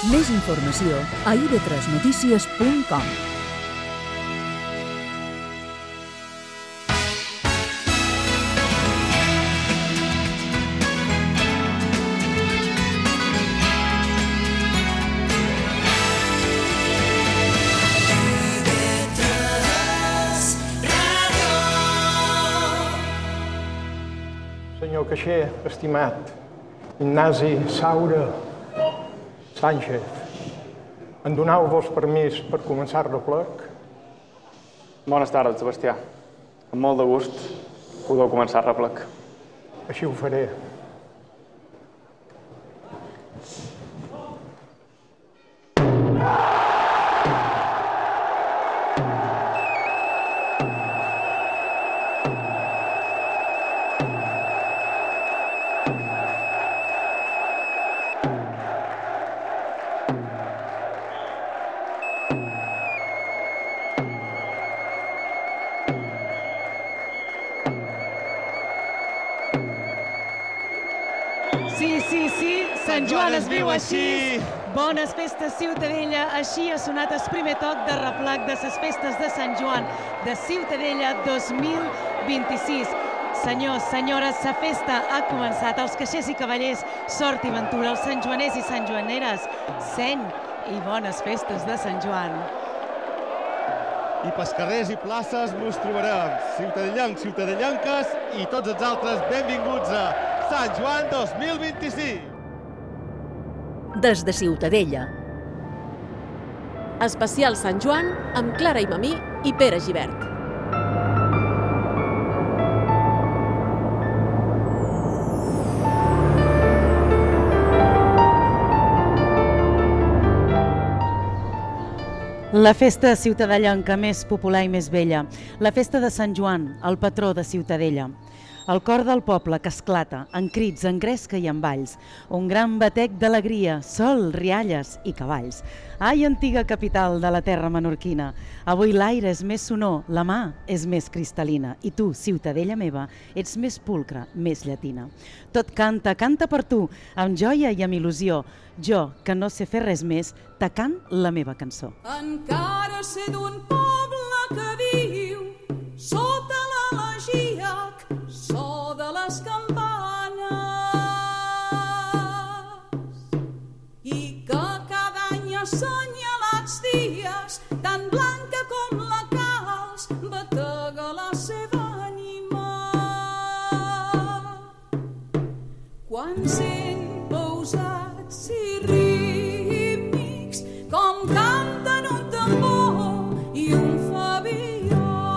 Més informació a ib3notícies.com. Senyor caixer, estimat, Ignasi Saura Sánchez, em doneu-vos permís per començar el replec? Bones tardes, Sebastià. Amb molt de gust podeu començar el replec. Així ho faré. Sí, Sant Joan es viu així. Bones festes, Ciutadella. Així ha sonat el primer toc de replec de les festes de Sant Joan de Ciutadella 2026. Senyors, senyores, la festa ha començat. Els caixers i cavallers, sort i ventura. Els santjoaners i santjoaneres, seny i bones festes de Sant Joan. I pels carrers i places mos trobarem, ciutadellancs, ciutadellanques i tots els altres benvinguts a Sant Joan 2025. Des de Ciutadella. Especial Sant Joan amb Clara i Mamí i Pere Gibert. La festa ciutadellanca més popular i més vella, la festa de Sant Joan, el patró de Ciutadella. El cor del poble que esclata, en crits, en gresca i en balls. Un gran batec d'alegria, sol, rialles i cavalls. Ai, antiga capital de la terra menorquina. Avui l'aire és més sonor, la mà és més cristal·lina. I tu, Ciutadella meva, ets més pulcra, més llatina. Tot canta, canta per tu, amb joia i amb il·lusió. Jo, que no sé fer res més, te cant la meva cançó. Encara sé d'un poble que viu sota l'elegiac so de les campanes i que cada any assenyalats dies tan blanca com la calç batega la seva ànima quan sent pausats i rítmics com canten un tambor i un fabià.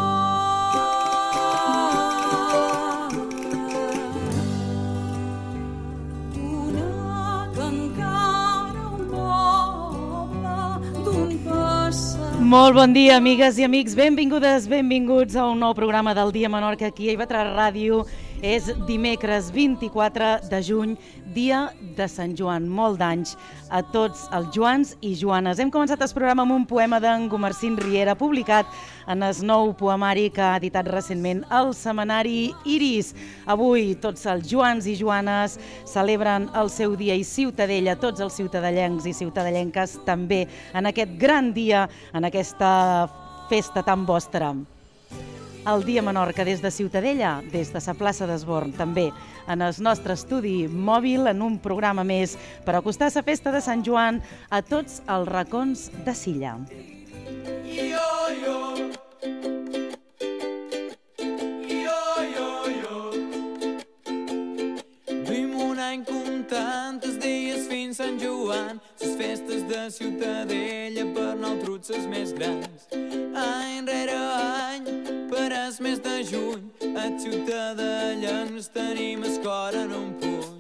Molt bon dia, amigues i amics. Benvingudes, benvinguts a un nou programa del Dia Menorca aquí a IB3 Ràdio. És dimecres 24 de juny, dia de Sant Joan. Molt d'anys a tots els Joans i Joanes. Hem començat el programa amb un poema d'en Gomercín Riera, publicat en el nou poemari que ha editat recentment el setmanari Iris. Avui tots els Joans i Joanes celebren el seu dia i Ciutadella, tots els ciutadellencs i ciutadellenques també en aquest gran dia, en aquesta festa tan vostra. El Dia Menorca des de Ciutadella, des de la plaça d'Esborn, també en el nostre estudi mòbil, en un programa més per acostar la festa de Sant Joan a tots els racons de Silla. Duim un any comptant els dies fins Sant Joan, les festes de Ciutadella per nosaltres les més grans. Any rere any, per el mes de juny, els ciutadellans tenim el cor en un puny.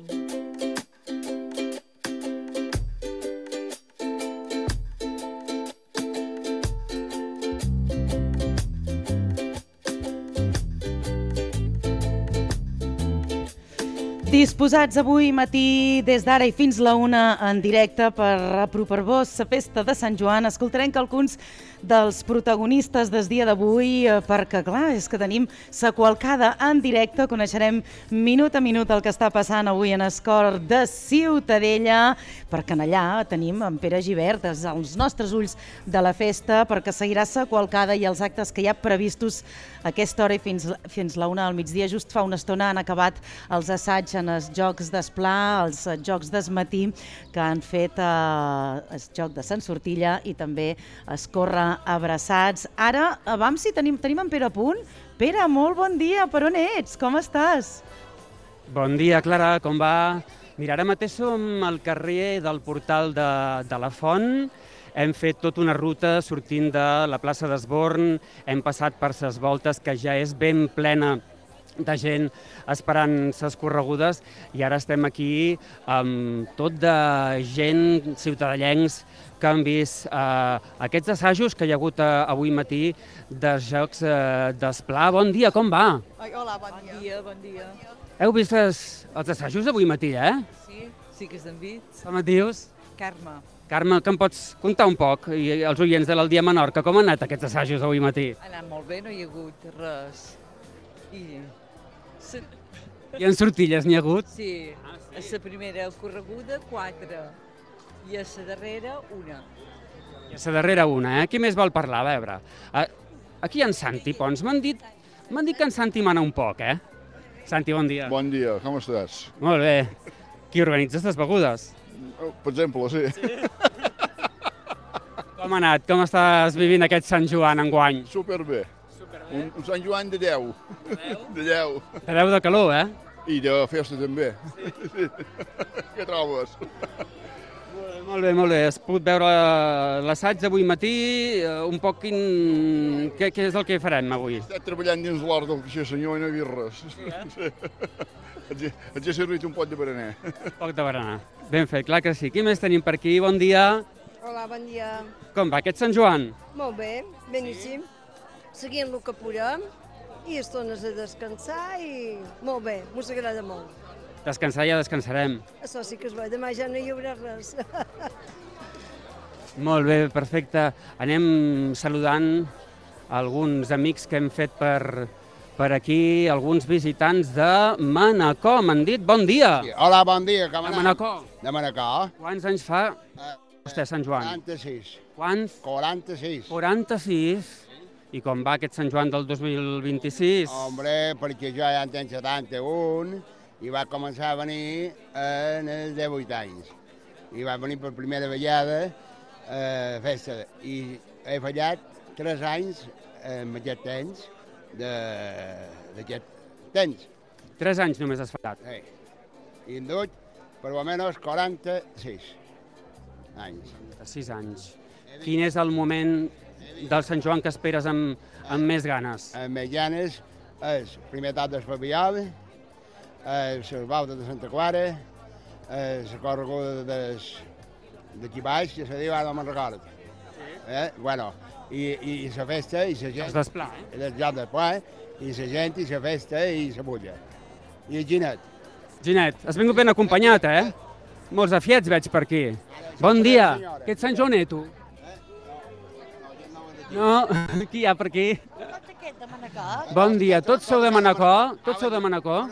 Disposats avui matí des d'ara i fins la 1 en directe per apropar-vos la festa de Sant Joan. Escoltarem que alguns dels protagonistes del dia d'avui, perquè clar, és que tenim la qualcada en directe, coneixerem minut a minut el que està passant avui en el cor de Ciutadella, perquè allà tenim en Pere Gibert, els nostres ulls de la festa, perquè seguirà la qualcada i els actes que hi ha previstos a aquesta hora i fins la 1 del migdia. Just fa una estona han acabat els assaigs en els Jocs d'Esplà, els Jocs d'Esmatí, que han fet el Joc de Sant Sortilla i també es corre abraçats. Ara, abans si tenim en Pere a punt. Pere, molt bon dia, per on ets? Com estàs? Bon dia, Clara, com va? Mira, ara mateix som al carrer del Portal de la Font. Hem fet tota una ruta sortint de la plaça d'Esborn, hem passat per ses voltes, que ja és ben plena de gent esperant ses corregudes, i ara estem aquí amb tot de gent, ciutadellencs, que han vist aquests assajos que hi ha hagut avui matí dels Jocs d'Esplà. Bon dia, com va? Hola, bon dia. Bon dia. Heu vist els assajos avui matí, Sí que s'han vist. Com et dius? Carme. Carme, que em pots contar un poc, i els oients de l'Aldia Menorca, com han anat aquests assajos avui matí? Ha anat molt bé, no hi ha hagut res. I en sortilles n'hi ha hagut? Sí, a la primera correguda 4 i a la darrera 1. I a la darrera 1, Qui més vol parlar? A veure, aquí hi ha en Santi Pons. M'han dit que en Santi mana un poc, Santi, bon dia. Bon dia, com estàs? Molt bé. Qui organitza les begudes? Per exemple, sí. Com ha anat? Com estàs vivint aquest Sant Joan enguany? Superbé. Un Sant Joan de 10. De 10. De 10 de calor, I de festa també. Sí. Què trobes? Molt bé, molt bé. Has pogut veure l'assaig d'avui matí, un poc què és el que farem avui? Estem treballant dins l'hort del caixer senyor i no he vist res. Sí. Ens he servit un pot de berenar. Poc de berenar. Ben fet, clar que sí. Qui més tenim per aquí? Bon dia. Hola, bon dia. Com va aquest Sant Joan? Molt bé, beníssim. Seguint el que podem i estones a descansar i molt bé, m'ho agrada molt. Descansar ja descansarem. Això sí que és bo, demà ja no hi haurà res. Molt bé, perfecte. Anem saludant alguns amics que hem fet per aquí, alguns visitants de Manacor. M'han dit bon dia. Hola, bon dia. Com de Manacor. De Manacor. Quants anys fa vostè, Sant Joan? 46. Quants? 46. 46. I com va aquest Sant Joan del 2026? Hombre, perquè jo ja en tenc 71 i va començar a venir en els 18 anys. I va venir per primera vegada a festa. I he fallat 3 anys en aquest temps d'aquest temps. 3 anys només has fallat? Sí. I en dut per almenys 46 anys. 6 anys. Quin és el moment del Sant Joan que esperes amb més ganes? Amb més ganes és primer tot del Papiol, les voltes de Santa Clara, la correguda d'aquí baix, que se diu, ara no me'n recordo. Bueno, i la festa i la gent... Els d'Esplà, Els jocs d'Esplà, i la gent i la festa i la bulla. I el Ginet. Ginet, has vingut ben acompanyat, Molts afiets veig per aquí. Bon dia. Què ets Sant Joanet, tu? No, qui hi ha per aquí? Bon dia, tots sou de Manacor? Tots sou de Manacor?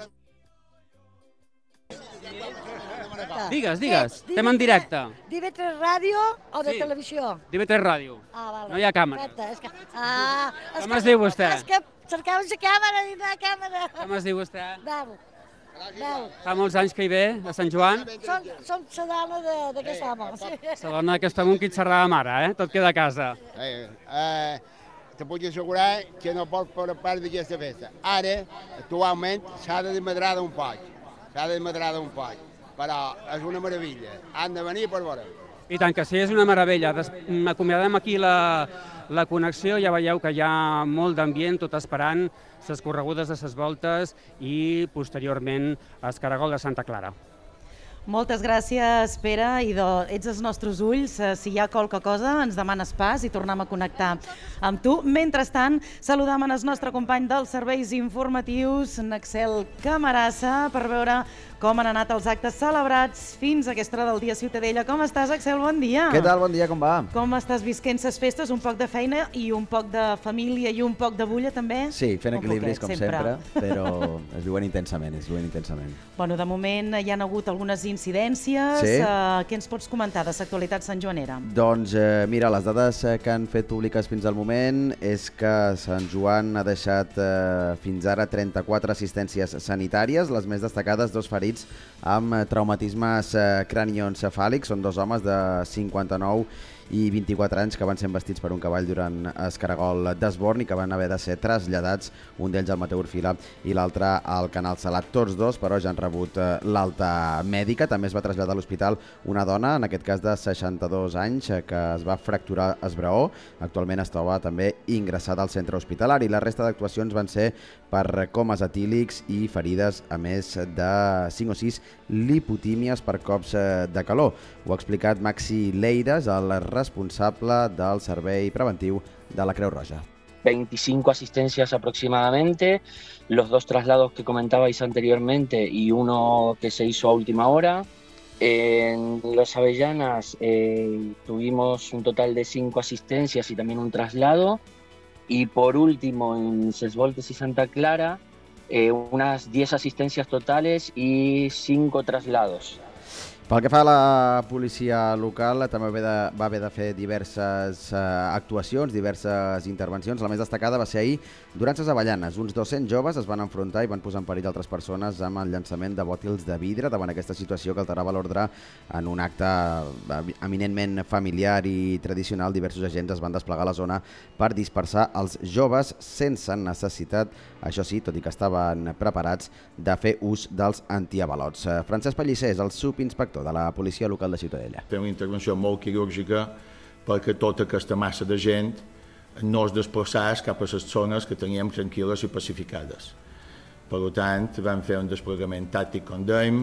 Digues, estem en directe. d'IV3 Ràdio o de televisió? d'IV3 Ràdio. Vale. No hi ha càmera. Com es diu vostè? És que cercaves la càmera i la càmera. Com es diu vostè? Veu. Fa molts anys que hi ve, a Sant Joan? Som la dona d'aquest home. La dona d'aquest home que et serà la mare, Tot queda a casa. Te puc assegurar que no pot formar part d'aquesta festa. Ara, actualment, s'ha de desmadrar un poc. Però és una meravella. Han de venir per veure. I tant que sí, és una meravella. Acomiadem aquí la connexió, ja veieu que hi ha molt d'ambient, tot esperant les corregudes de les voltes i posteriorment el caragol de Santa Clara. Moltes gràcies, Pere, i ets els nostres ulls. Si hi ha qualque cosa, ens demanes pas i tornem a connectar amb tu. Mentrestant, saludam el nostre company dels serveis informatius, Naxel Camarassa, per veure com han anat els actes celebrats fins a aquesta hora del dia a Ciutadella. Com estàs, Axel? Bon dia. Què tal? Bon dia, com va? Com estàs visquent les festes? Un poc de feina i un poc de família i un poc de bulla, també? Sí, fent equilibris, com sempre, però es viuen intensament, Bueno, de moment hi ha hagut algunes incidències. Sí. Què ens pots comentar de l'actualitat santjoanera? Doncs mira, les dades que han fet públiques fins al moment és que Sant Joan ha deixat fins ara 34 assistències sanitàries, les més destacades, 2 ferits amb traumatismes cranioencefàlics, són 2 homes de 59 i 24 anys que van ser embestits per un cavall durant el caragol d'Esborn i que van haver de ser traslladats, un d'ells al Mateu Orfila i l'altre al Canal Salat. Tots 2, però, ja han rebut l'alta mèdica. També es va traslladar a l'hospital una dona, en aquest cas de 62 anys, que es va fracturar el braó. Actualment es troba també ingressada al centre hospitalari. La resta d'actuacions van ser per comes etílics i ferides, a més de 5 o 6 lipotímies per cops de calor. Ho ha explicat Maxi Leiras, el responsable del servei preventiu de la Creu Roja. 25 asistencias aproximadamente, los 2 traslados que comentabais anteriormente y uno que se hizo a última hora. En Las Avellanas tuvimos un total de 5 asistencias y también un traslado. Y por último, en Ses Voltes y Santa Clara, unas 10 asistencias totales y 5 traslados. Pel que fa a la policia local, també va haver de fer diverses actuacions, diverses intervencions. La més destacada va ser ahir durant les Avellanes. Uns 200 joves es van enfrontar i van posar en perill altres persones amb el llançament de bòtils de vidre davant aquesta situació que alterava l'ordre en un acte eminentment familiar i tradicional. Diversos agents es van desplegar a la zona per dispersar els joves sense necessitat, això sí, tot i que estaven preparats, de fer ús dels antiavalots. Francesc Pellicer és el subinspector de la policia local de Ciutadella. Fem una intervenció molt quirúrgica perquè tota aquesta massa de gent no es desplaçés cap a les zones que teníem tranquil·les i pacificades. Per tant, vam fer un desplegament tàctic, com dèiem,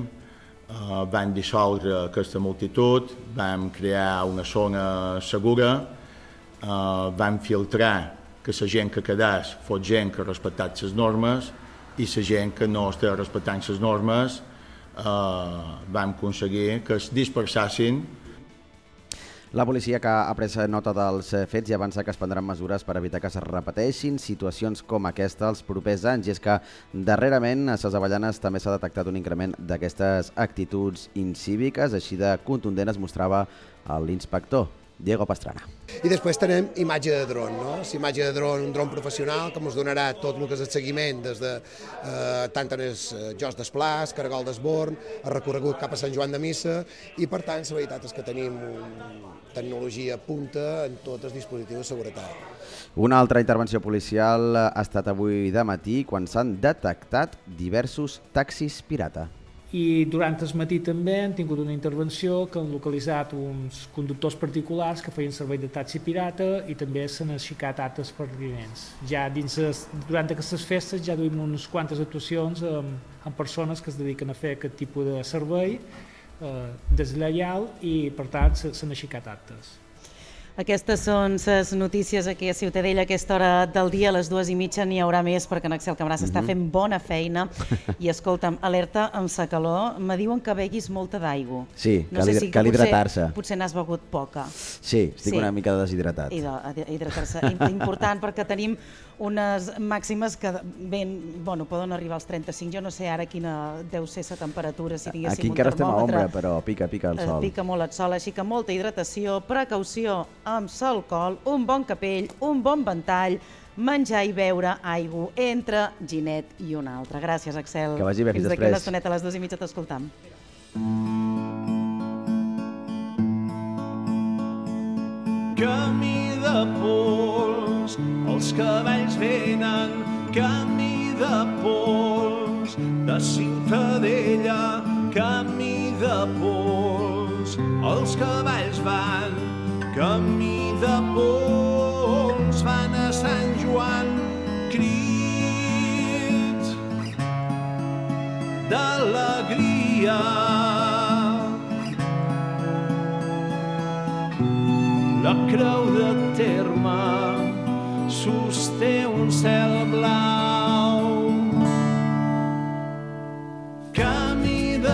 vam dissoldre aquesta multitud, vam crear una zona segura, vam filtrar que la gent que quedés fos gent que respectat les normes i la gent que no estava respectant les normes vam aconseguir que es dispersassin. La policia, que ha pres nota dels fets, i avança que es prendran mesures per evitar que es repeteixin situacions com aquesta els propers anys. I és que darrerament a les Avellanes també s'ha detectat un increment d'aquestes actituds incíviques, així de contundent es mostrava l'inspector Diego Pastrana. I després tenem imatge de dron, no? Imatge de dron, un dron professional que ens donarà tot el que és el seguiment des de tant en els Jocs d'Esplàs, Caragol d'Esborn, el recorregut cap a Sant Joan de Missa i per tant la veritat és que tenim tecnologia punta en tots els dispositius de seguretat. Una altra intervenció policial ha estat avui de matí quan s'han detectat diversos taxis pirata. I durant el matí també han tingut una intervenció que han localitzat uns conductors particulars que feien servei de taxi pirata i també s'han aixecat altres pervivents. Ja durant aquestes festes ja duim unes quantes actuacions amb persones que es dediquen a fer aquest tipus de servei deslleial i per tant s'han aixecat altres. Aquestes són les notícies aquí a Ciutadella a aquesta hora del dia, a les 2:30 n'hi haurà més perquè en Axel Camarasa està fent bona feina i escolta'm, alerta amb la calor, me diuen que beguis molta d'aigua. Sí, cal hidratar-se. Potser n'has begut poca. Sí, estic una mica deshidratat. Hidratar-se, important perquè tenim unes màximes que poden arribar als 35, jo no sé ara quina deu ser la temperatura, si tinguéssim aquí un encara estem a termòmetre. ombra, però pica el sol. Pica molt el sol, així que molta hidratació, precaució amb l'alcohol, un bon capell, un bon ventall, menjar i beure aigua entre ginet i un altre. Gràcies, Axel. Que vagi bé, fins després. Fins d'aquí una estoneta, a les 2:30 t'escoltam. Camí de pols, els cavalls venen, camí de pols, de Ciutadella, camí de pols, els cavalls van, camí de pols, van a Sant Joan, crits d'alegria. La creu de terme sosté un cel blau. Camí de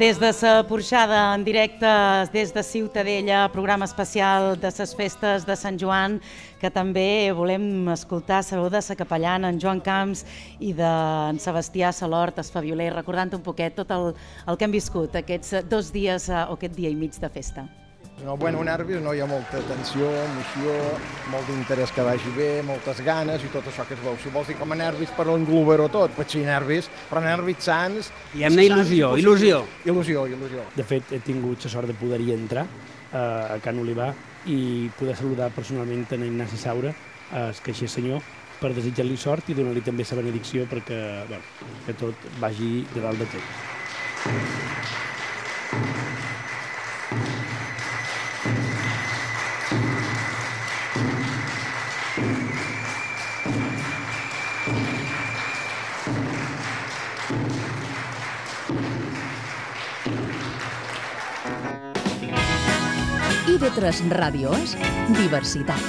Des de sa porxada, en directe, des de Ciutadella, programa especial de ses festes de Sant Joan, que també volem escoltar la veu de sa capellana, en Joan Camps, i d'en Sebastià Salort, Esfavioler, recordant un poquet tot el que hem viscut aquests 2 dies o aquest dia i mig de festa. No, nervis, no, hi ha molta tensió, emoció, molt d'interès que vagi bé, moltes ganes i tot això que es veu. Si vols dir com a nervis per englobar-ho tot, pot ser nervis, però nervis sans... Diguem-ne il·lusió. Il·lusió. De fet, he tingut la sort de poder-hi entrar a Can Olivar i poder saludar personalment en Ignasi Saura, el caixer senyor, per desitjar-li sort i donar-li també la benedicció perquè que tot vagi de dalt de tot. IB3 Ràdio és diversitat.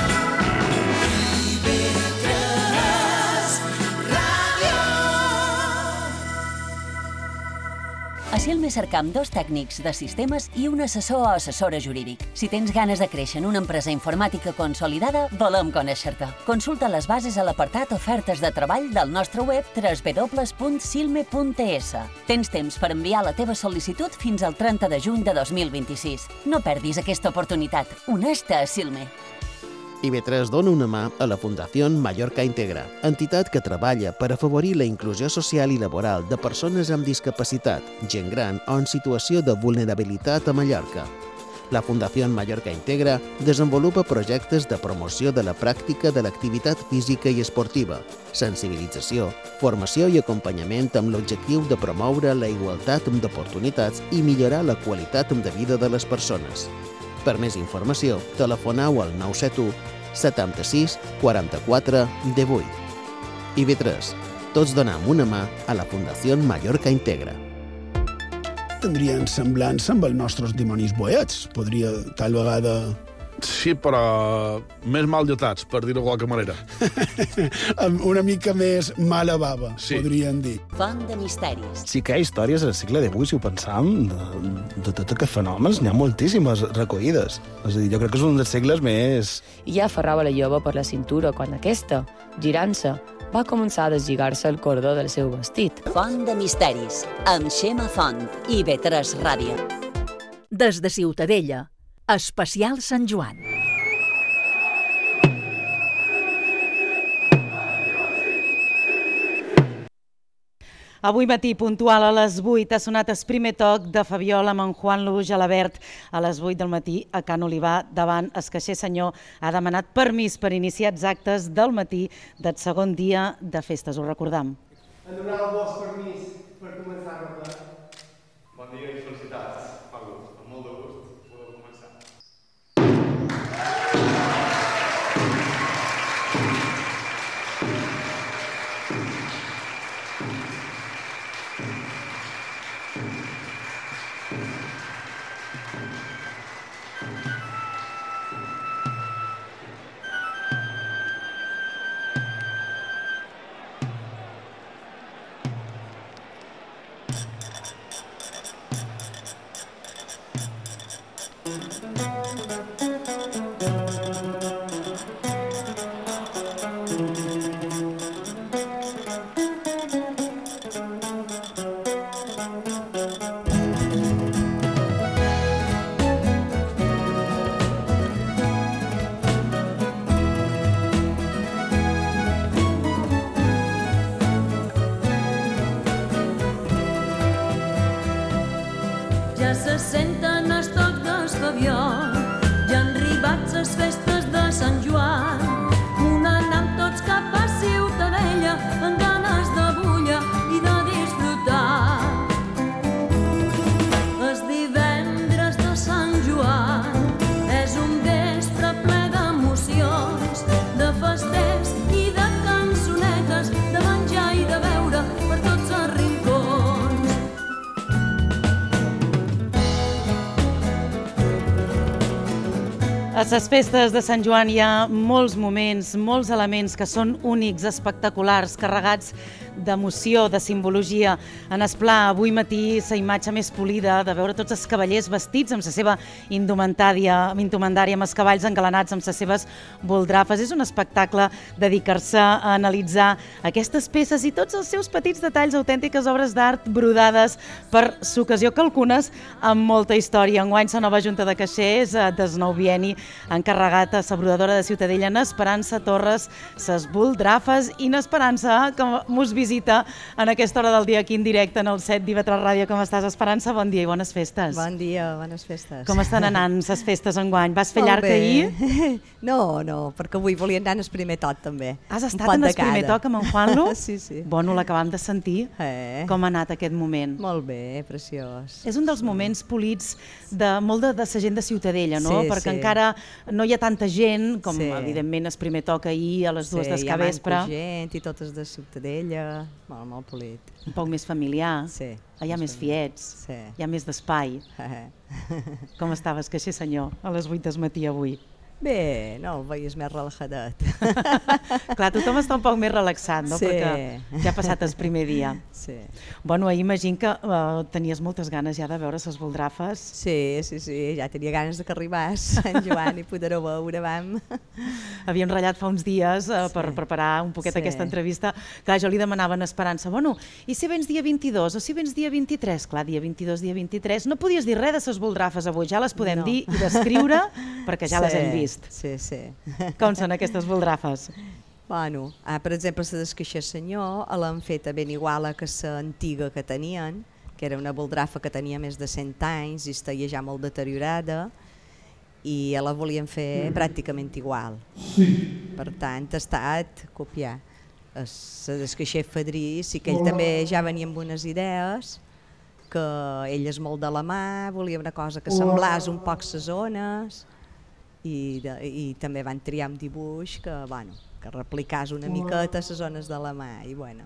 A Silme cercam 2 tècnics de sistemes i un assessor o assessora jurídic. Si tens ganes de créixer en una empresa informàtica consolidada, volem conèixer-te. Consulta les bases a l'apartat Ofertes de treball del nostre web www.silme.es. Tens temps per enviar la teva sol·licitud fins al 30 de juny de 2026. No perdis aquesta oportunitat. Uneix-te a Silme. IB3 dona una mà a la Fundació Mallorca Integra, entitat que treballa per afavorir la inclusió social i laboral de persones amb discapacitat, gent gran o en situació de vulnerabilitat a Mallorca. La Fundació Mallorca Integra desenvolupa projectes de promoció de la pràctica de l'activitat física i esportiva, sensibilització, formació i acompanyament amb l'objectiu de promoure la igualtat d'oportunitats i millorar la qualitat de vida de les persones. Per més informació, telefoneu al 971 76 44 18. IB3. Tots donem una mà a la Fundació Mallorca Integra. Tindrien semblança amb els nostres dimonis boiets. Podria, tal vegada... Sí, però més mal dotats, per dir-ho de qualque manera. Una mica més mala bava, podríem dir. Font de misteris. Sí que hi ha històries al segle XVIII, si ho pensam, de tots aquests fenòmens, n'hi ha moltíssimes recollides. És a dir, jo crec que és un dels segles més... I ja aferrava la jove per la cintura quan aquesta, girant-se, va començar a deslligar-se el cordó del seu vestit. Font de misteris, amb Xema Font, IB3 Ràdio. Des de Ciutadella, especial Sant Joan. Avui matí, puntual a les 8, ha sonat el primer toc de Fabiola amb en Juan Luis Gelabert. A les 8 del matí, a Can Olivar, davant el caixer senyor, ha demanat permís per iniciar els actes del matí del segon dia de festes, ho recordam. En donar-vos permís per començar a parlar. Bon dia i felicitats, Paco. Amb molt de gust podeu començar. Ja se senten els tocs del Fabiol, ja han arribat les festes de Sant Joan. Un anam tots cap a Ciutadella, amb ganes de bulla i de disfrutar. El divendres de Sant Joan és un vespre ple d'emocions, de festers i de cançonetes, de menjar i de beure per tots els rincons. A les festes de Sant Joan hi ha molts moments, molts elements que són únics, espectaculars, carregats d'emoció, de simbologia. En Esplà, avui matí, la imatge més polida de veure tots els cavallers vestits amb la seva indumentària, amb els cavalls engalanats, amb les seves boldrafes. És un espectacle dedicar-se a analitzar aquestes peces i tots els seus petits detalls, autèntiques obres d'art brodades per l'ocasió, que algunes amb molta història. Enguany, la nova Junta de Caixers del nou bienni ha encarregat a la brodadora de Ciutadella, n'Esperança Torres, ses boldrafes, i n'Esperança, que mos visita en aquesta hora del dia aquí en directe en el set d'IV3 Ràdio. Com estàs, Esperança? Bon dia i bones festes. Bon dia, bones festes. Com estan anant les festes enguany? Vas fer llarg ahir? No, perquè avui volia anar en el primer toc també. Has estat en el primer toc amb en Juanlo? Sí. Bueno, l'acabam de sentir. Com ha anat aquest moment? Molt bé, preciós. És un dels moments polits de molt de la gent de Ciutadella, no? Perquè encara no hi ha tanta gent, com evidentment el primer toc ahir a les 2 del capvespre. Hi ha gent i totes de Ciutadella, molt polit. Un poc més familiar, hi ha més fiets, hi ha més d'espai. Com estaves, caixer senyor, a les 8 del matí avui? Bé, no, el veies més relajadet. Clar, tothom està un poc més relaxat, no? Perquè ja ha passat el primer dia. Sí. Bueno, ahir imagino que tenies moltes ganes ja de veure les boldrafes. Sí, ja tenia ganes que arribés Sant Joan i poder-ho veure, vam. Havíem ratllat fa uns dies per preparar un poquet aquesta entrevista. Clar, jo li demanava a Esperança, bueno, i si vens dia 22 o si vens dia 23? Clar, dia 22, dia 23, no podies dir res de les boldrafes avui, ja les podem dir i descriure perquè ja les hem vist. Sí. Com són aquestes boldrafes? Bueno, per exemple, la del Caixer Senyor l'han feta ben igual que l'antiga que tenien, que era una boldrafa que tenia més de 100 anys i estava ja molt deteriorada, i la volien fer pràcticament igual. Per tant, ha estat copiar. La del Caixer Fadrí sí que ell també ja venia amb unes idees, que ell és molt de la mà, volia una cosa que semblés un poc les zones, i també van triar un dibuix que replicàs una miqueta les zones de la mà, i bueno.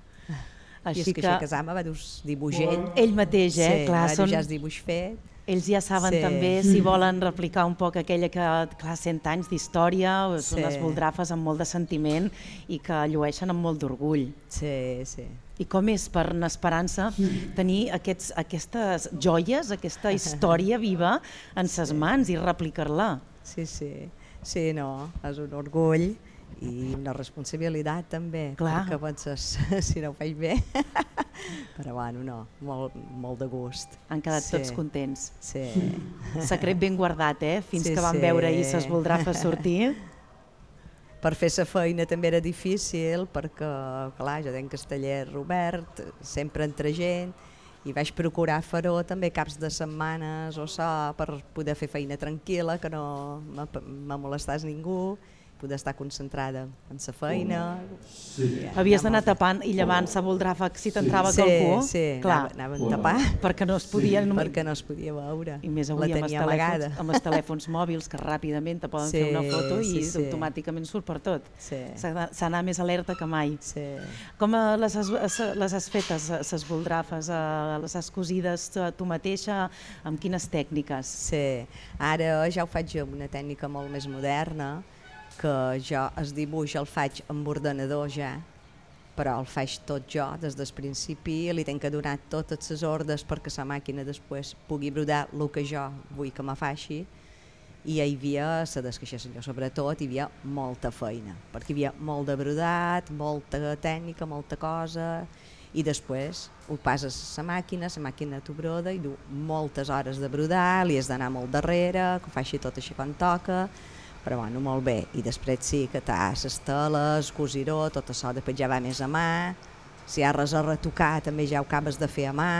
I és que Casama va dibuixar ell mateix, clar, va dibuixar el dibuix fet. Ells ja saben també si volen replicar un poc aquella que, clar, 100 anys d'història, són unes boldrafes amb molt de sentiment i que llueixen amb molt d'orgull. Sí. I com és per n'Esperança tenir aquestes joies, aquesta història viva en ses mans i replicar-la? Sí, no, és un orgull i una responsabilitat també, perquè penses, si no ho faig bé, però bueno, no, molt de gust. Han quedat tots contents. Sí. Secret ben guardat, fins que vam veure ahir les boldrafes sortir. Per fer la feina també era difícil, perquè, clar, jo tenc el taller obert, sempre entre gent, i vaig procurar fer-ho també caps de setmanes o so, per poder fer feina tranquil·la, que no me molestàs ningú, poder estar concentrada en la feina. Havies d'anar tapant i llevant la boldrafa si t'entrava qualcú? Sí, anaven a tapar. Perquè no es podia veure. I més avui amb els telèfons mòbils que ràpidament te poden fer una foto i automàticament surt per tot. S'ha d'anar més alerta que mai. Com les has fetes, les boldrafes? Les has cosides tu mateixa? Amb quines tècniques? Sí, ara ja ho faig amb una tècnica molt més moderna, que jo el dibuix el faig amb ordenador ja, però el faig tot jo des del principi, li tenc que donar totes les ordres perquè la màquina després pugui brodar el que jo vull que me faci, i hi havia, la del Caixer Senyor sobretot, hi havia molta feina, perquè hi havia molt de brodat, molta tècnica, molta cosa, i després ho passes a la màquina t'ho broda i du moltes hores de brodar, li has d'anar molt darrere, que ho faci tot així quan toca, però bueno, molt bé. I després sí que t'has les teles, cosiró, tot això després ja va més a mà, si hi ha res a retocar també ja ho acabes de fer a mà,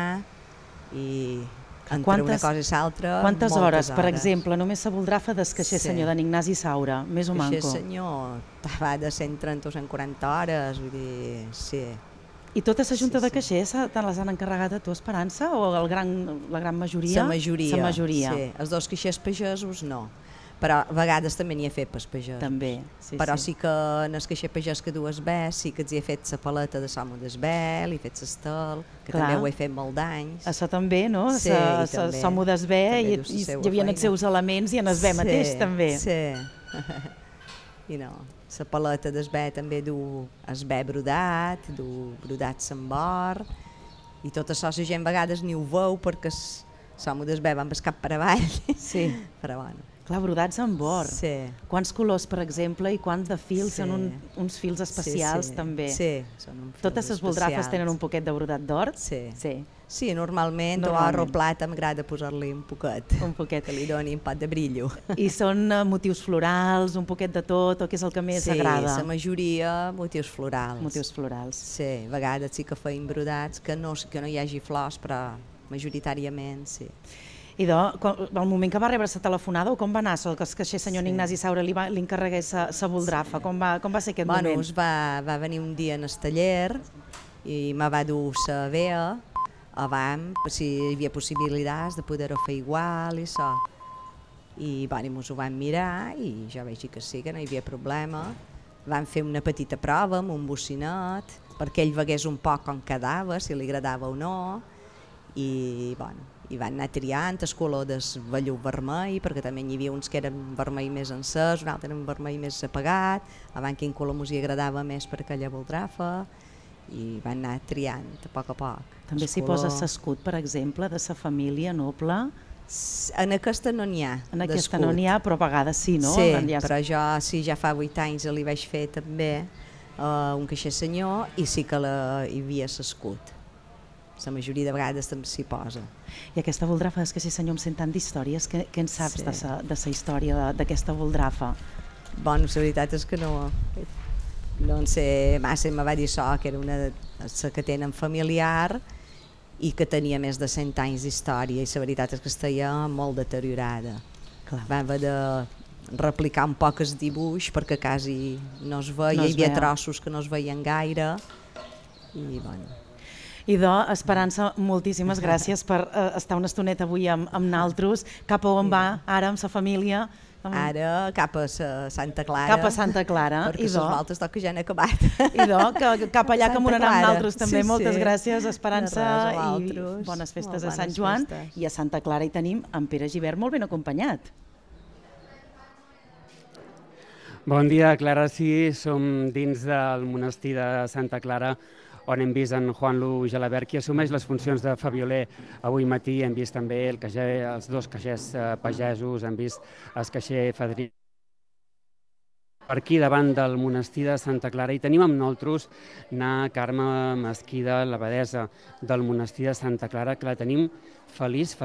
i entre una cosa i l'altra, quantes hores, per exemple, només la boldrafa del Caixer Senyor d'en Ignasi Saura, més o manco? Caixer Senyor va de 130 o 140 hores, vull dir, sí. I tota la Junta de Caixers te les han encarregat a tu, Esperança, o la gran majoria? La majoria, sí. Els dos caixers pagesos no, però a vegades també n'hi he fet pels pagesos. També, però sí que en el caixer pagès que dues bé sí que els hi he fet la paleta de somo d'esbel, he fet l'estel, que també ho he fet molt d'anys. Això també, no? Sí, també. Somo d'esbé, hi havia els seus elements i en esbé mateix també. Sí. I no, la paleta d'esbé també du esbé brodat, du brodats amb or, i tot això la gent a vegades ni ho veu perquè som d'esbé van cap per avall. Sí. Però bueno. Clar, brodats amb or. Sí. Quants colors, per exemple, i quants de fils, són uns fils especials també. Sí, són uns fils Totes les boldrafes tenen un poquet de brodat d'or? Sí. Sí. Sí, normalment or o plata m'agrada posar-li un poquet. Un poquet. Que li doni un pot de brillo. I són motius florals, un poquet de tot, o què és el que més agrada? Sí, la majoria motius florals. Motius florals. Sí, a vegades sí que feim brodats, que no hi hagi flors, però majoritàriament sí. I el moment que va rebre la telefonada, com va anar? Que el senyor Ignasi Saura li encarregués la boldrafa, com va ser aquest moment? Va venir un dia en el taller i me va dur la vea, si hi havia possibilitats de poder-ho fer igual i això. I ens ho vam mirar i jo vaig dir que sí, que no hi havia problema. Vam fer una petita prova amb un bocinet perquè ell vegués un poc com quedava, si li agradava o no, i van anar triant el color del vellut vermell, perquè també hi havia uns que eren vermell més encès, un altre eren vermell més apagat, abans quin color ens hi agradava més per aquella boldrafa, i van anar triant a poc. També s'hi posa l'escut, per exemple, de la família noble? En aquesta no n'hi ha. En aquesta no n'hi ha, però a vegades sí, no? Sí, però jo ja fa 8 anys li vaig fer també un caixer senyor i sí que hi havia l'escut. La majoria de vegades també s'hi posa. I aquesta boldrafa, és que si senyor em sent tant d'històries, què en saps de la història d'aquesta boldrafa? La veritat és que no en sé massa, me va dir això, que era una que tenen familiar i que tenia més de 100 anys d'història i la veritat és que estava molt deteriorada. Va haver de replicar un poc el dibuix perquè quasi no es veia, hi havia trossos que no es veien gaire i Esperança, moltíssimes gràcies per estar una estoneta avui amb naltros. Cap a on va ara amb la família? Ara cap a Santa Clara. Cap a Santa Clara. Perquè les voltes que ja han acabat. Cap allà que m'ho anem naltros també. Moltes gràcies, Esperança, i bones festes a Sant Joan. I a Santa Clara hi tenim en Pere Gibert molt ben acompanyat. Bon dia, Clara. Sí, som dins del monestir de Santa Clara, on hem vist en Juan Lu Gelabert, qui assumeix les funcions de fabioler avui matí. Hem vist també els dos caixers pagesos, hem vist el caixer Fadrí per aquí davant del monestir de Santa Clara. I tenim amb nosaltres na Carme Mesquida, l'abadessa del monestir de Santa Clara, que la tenim feliç,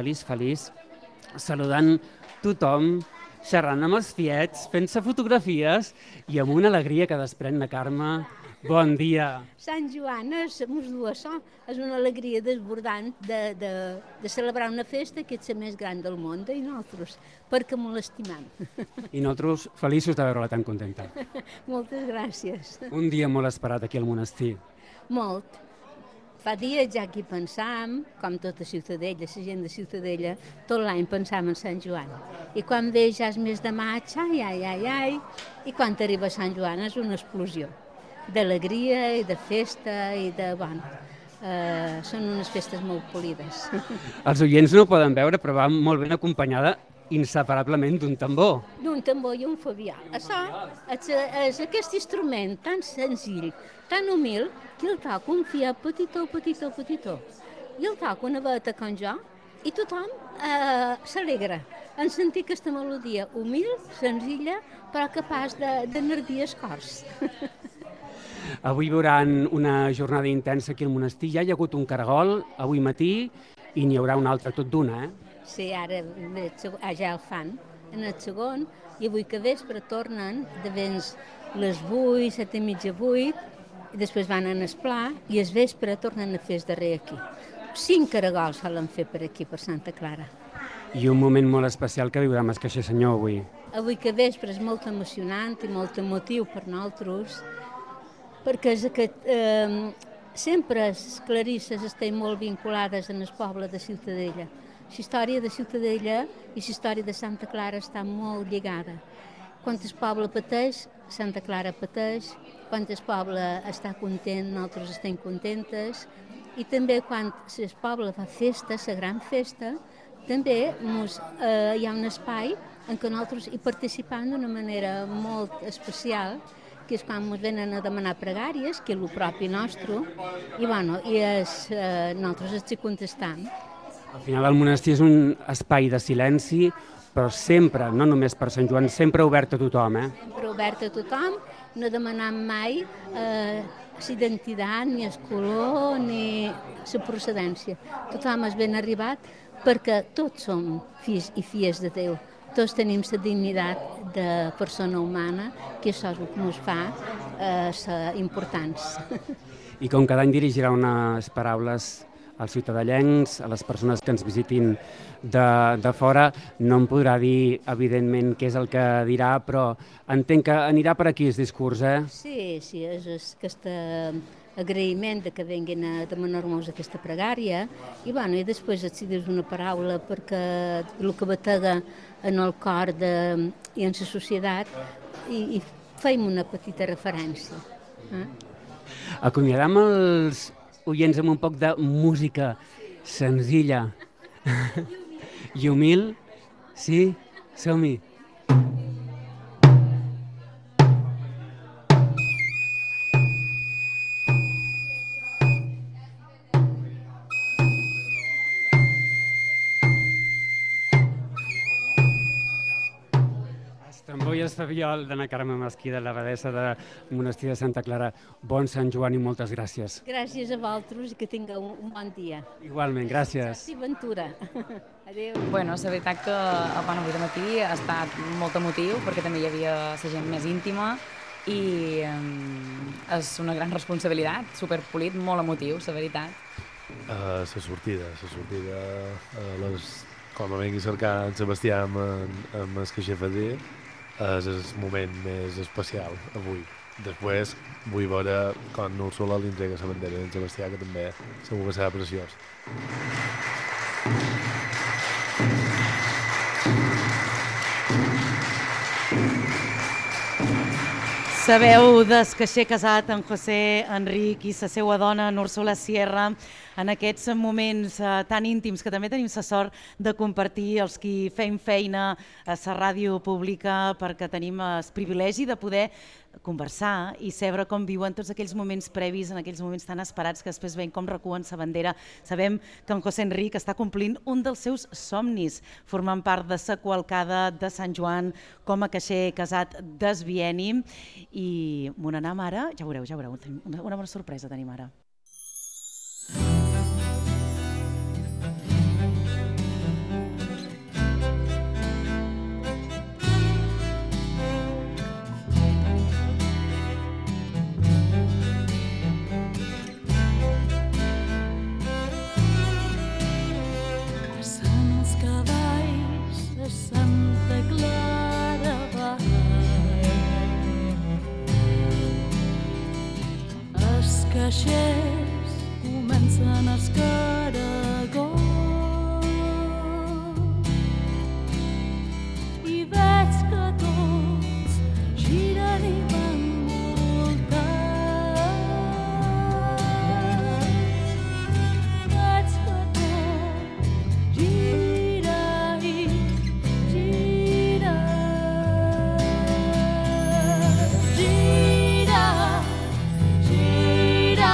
saludant tothom, xerrant amb els fiets, fent-se fotografies i amb una alegria que desprèn na Carme. Bon dia. Sant Joan, som dues, és una alegria desbordant de celebrar una festa que és la més gran del món, i nosaltres, perquè molt l'estimam. I nosaltres feliços de veure-la tan contenta. Moltes gràcies. Un dia molt esperat aquí al monestir. Molt. Fa dies ja que hi pensam, com tota Ciutadella, la gent de Ciutadella, tot l'any pensam en Sant Joan. I quan ve ja és mes de maig, ai, i quan arriba Sant Joan és una explosió d'alegria i de festa i de... són unes festes molt polides. Els oients no ho poden veure, però va molt ben acompanyada inseparablement d'un tambor. D'un tambor i un fabià. Això és aquest instrument tan senzill, tan humil, que el toca un fiat petitó. I el toca una veta com jo, i tothom s'alegra en sentir aquesta melodia humil, senzilla, però capaç d'enerdir els cors. Avui veuran una jornada intensa aquí al monestir. Ja hi ha hagut un caragol avui matí i n'hi haurà un altre tot d'una, Sí, ara ja el fan en el segon, i avui que vespre tornen de vents les 8, 7:30, 8, i després van a Esplà i al vespre tornen a fer el darrer aquí. 5 caragols solen fer per aquí, per Santa Clara. I un moment molt especial que viurà amb el caixer senyor avui. Avui que vespre és molt emocionant i molt emotiu per nosaltres, perquè sempre les clarisses estan molt vinculades en el poble de Ciutadella. La història de Ciutadella i la història de Santa Clara està molt lligada. Quan el poble pateix, Santa Clara pateix. Quan el poble està content, nosaltres estem contentes. I també quan el poble fa festa, la gran festa, també hi ha un espai en què nosaltres hi participam d'una manera molt especial, que és quan ens venen a demanar pregàries, que és el propi nostre, i nosaltres els hi contestam. Al final el monestir és un espai de silenci, però sempre, no només per Sant Joan, sempre obert a tothom. Sempre obert a tothom, no demanant mai l'identitat, ni el color, ni la procedència. Tothom és ben arribat perquè tots som fills i filles de Déu. Tots tenim la dignitat de persona humana, que això és el que ens fa ser importants. I com cada any dirigirà unes paraules als ciutadellencs, a les persones que ens visitin de fora, no em podrà dir, evidentment, què és el que dirà, però entenc que anirà per aquí el discurs, Sí, és aquest agraïment que vinguin a demanar-nos aquesta pregària i després si dius una paraula perquè el que batega en el cor i en la societat i feim una petita referència. Acomiadam els oients amb un poc de música senzilla i humil. Sí, som-hi. Tambor i el Fabiol d'Anna Carme Mesquida, l'abadessa del Monestir de Santa Clara. Bon Sant Joan i moltes gràcies. Gràcies a vosaltres i que tingueu un bon dia. Igualment, gràcies. I ventura. Adéu. Bueno, la veritat que avui de matí ha estat molt emotiu perquè també hi havia la gent més íntima i és una gran responsabilitat, superpolit, molt emotiu, la veritat. La sortida, com a vengui cercar en Sebastià amb el caixafater, és el moment més especial avui. Després vull veure quan Úrsula li entrega la bandera d'en Sebastià, que també segur que serà preciós. Sabeu des caixer casat en José Enric i la seva dona, en Úrsula Sierra, en aquests moments tan íntims que també tenim la sort de compartir els qui feim feina a la ràdio pública, perquè tenim el privilegi de poder conversar i saber com viuen tots aquells moments previs, en aquells moments tan esperats que després veiem com recuen la bandera. Sabem que en José Enric està complint un dels seus somnis, formant part de la coalcada de Sant Joan com a caixer casat d'Esbieni. I m'ho anem ara, ja veureu, una bona sorpresa tenim ara. Santa Clara els caixers comencen els caragols i veig que tots giren i van voltant. Veig que tot gira i gira, gira, gira,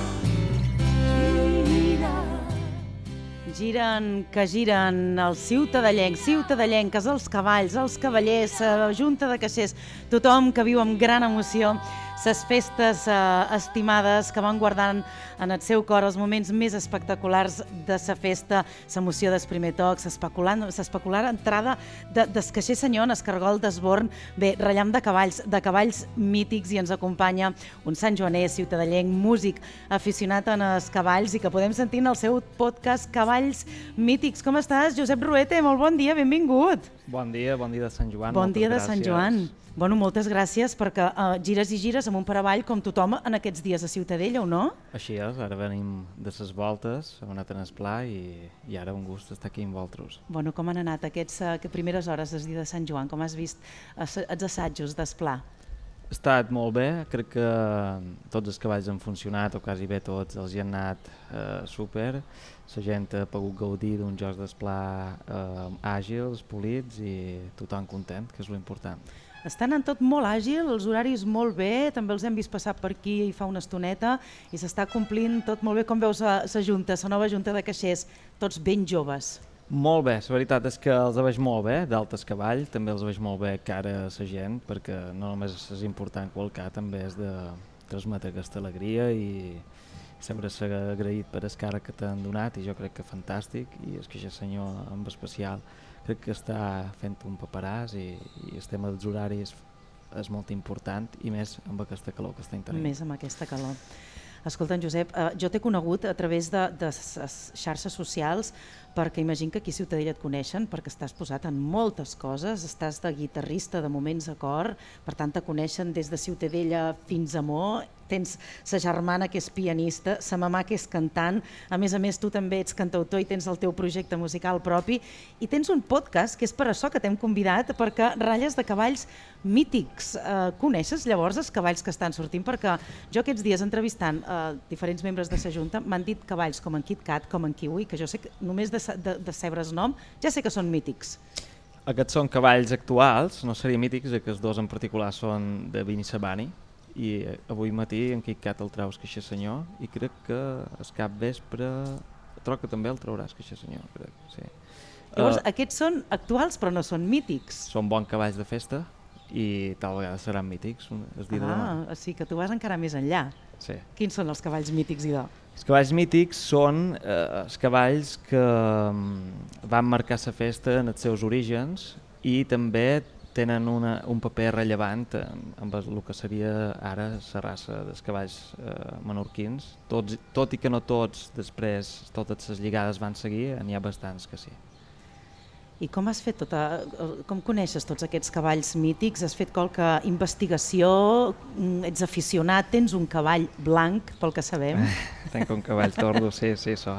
gira. Giren, que giren els ciutadellencs, ciutadellenques, els cavalls, els cavallers, la junta de caixers, tothom que viu amb gran emoció les festes estimades, que van guardant en el seu cor els moments més espectaculars de la festa, l'emoció del primer toc, l'especular entrada del caixer senyor en el cargol d'Esborn. Bé, rellam de cavalls mítics, i ens acompanya un sant joaner, ciutadellenc, músic, aficionat en els cavalls i que podem sentir en el seu podcast Cavalls Mítics. Com estàs, Josep Ruete? Molt bon dia, benvingut. Bon dia de Sant Joan. Bon dia de Sant Joan. Bueno, moltes gràcies, perquè gires i gires amunt per avall com tothom en aquests dies a Ciutadella, o no? Així és, ara venim de les voltes, hem anat en el pla i ara un gust estar aquí amb vosaltres. Bueno, com han anat aquestes primeres hores del dia de Sant Joan? Com has vist els assajos del pla? Ha estat molt bé, crec que tots els cavalls han funcionat, o quasi bé tots, els hi han anat super. La gent ha pogut gaudir d'uns jocs d'esplà àgils, polits i tothom content, que és l'important. Està anant tot molt àgil, els horaris molt bé, també els hem vist passar per aquí fa una estoneta i s'està complint tot molt bé. Com veus la junta, la nova junta de caixers, tots ben joves? Molt bé, la veritat és que els veig molt bé, d'altes cavall, també els veig molt bé cara a la gent, perquè no només és important qualcar, també és de transmetre aquesta alegria i sempre ser agraït per el càrrec que t'han donat, i jo crec que fantàstic, i és que aquest senyor en especial crec que està fent un paperàs i el tema dels horaris és molt important, i més amb aquesta calor que està tenint. Més amb aquesta calor. Escolta, Josep, jo t'he conegut a través de xarxes socials, perquè imagino que aquí a Ciutadella et coneixen, perquè estàs posat en moltes coses, estàs de guitarrista de Moments a Cor, per tant te coneixen des de Ciutadella fins a Mo, tens sa germana que és pianista, sa mamà que és cantant, a més tu també ets cantautor i tens el teu projecte musical propi, i tens un podcast que és per això que t'hem convidat, perquè ratlles de cavalls mítics. Coneixes llavors els cavalls que estan sortint? Perquè jo aquests dies entrevistant diferents membres de la Junta m'han dit cavalls com en Kit Kat, com en Kiwi, que jo sé que només de sabre's nom ja sé que són mítics. Aquests són cavalls actuals, no serien mítics, aquests dos en particular són de Vini Sabani, i avui matí en Kit Kat el traus que aquest senyor, i crec que el cap vespre troc que també el trauràs que aquest senyor, crec, sí. Llavors aquests són actuals però no són mítics. Són bons cavalls de festa i tal vegada seran mítics el dia de demà. Sí, que tu vas encara més enllà. Sí. Quins són els cavalls mítics, idò? Els cavalls mítics són els cavalls que van marcar la festa en els seus orígens i també tenen un paper rellevant amb el que seria ara la raça dels cavalls menorquins. Tot i que no tots, després totes les lligades van seguir, n'hi ha bastants que sí. I com has fet com coneixes tots aquests cavalls mítics? Has fet qualque investigació? Ets aficionat? Tens un cavall blanc, pel que sabem? Tenc un cavall tordo, sí, això.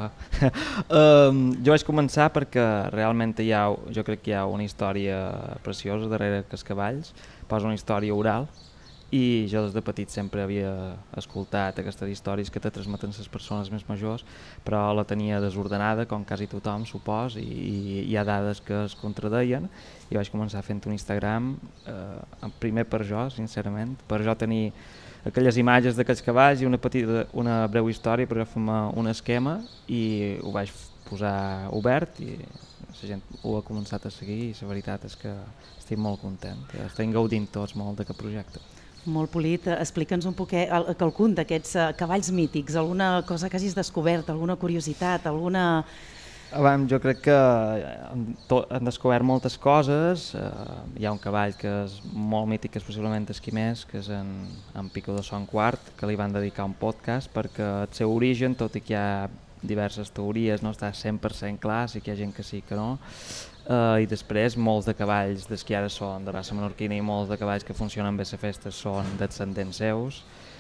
Jo vaig començar perquè realment jo crec que hi ha una història preciosa darrere aquests cavalls, posa una història oral, i jo des de petit sempre havia escoltat aquestes històries que te transmeten les persones més majors, però la tenia desordenada, com quasi tothom, supos, i hi ha dades que es contradeien, i vaig començar fent un Instagram, primer per jo, sincerament, per jo tenir aquelles imatges d'aquells cavalls i una breu història per fer-me un esquema, i ho vaig posar obert, i la gent ho ha començat a seguir, i la veritat és que estic molt content, estem gaudint tots molt d'aquest projecte. Molt polit. Explica'ns un poquet qualcun d'aquests cavalls mítics, alguna cosa que hagis descobert, alguna curiositat, alguna... Jo crec que han descobert moltes coses. Hi ha un cavall que és molt mític, que és possiblement esquimès, que és en Pico de Son Quart, que li van dedicar un podcast, perquè el seu origen, tot i que hi ha diverses teories, no està 100% clar, sí que hi ha gent que sí que no. I després molts de cavalls des que ara són de raça menorquina i molts de cavalls que funcionen bé a la festa són descendents seus,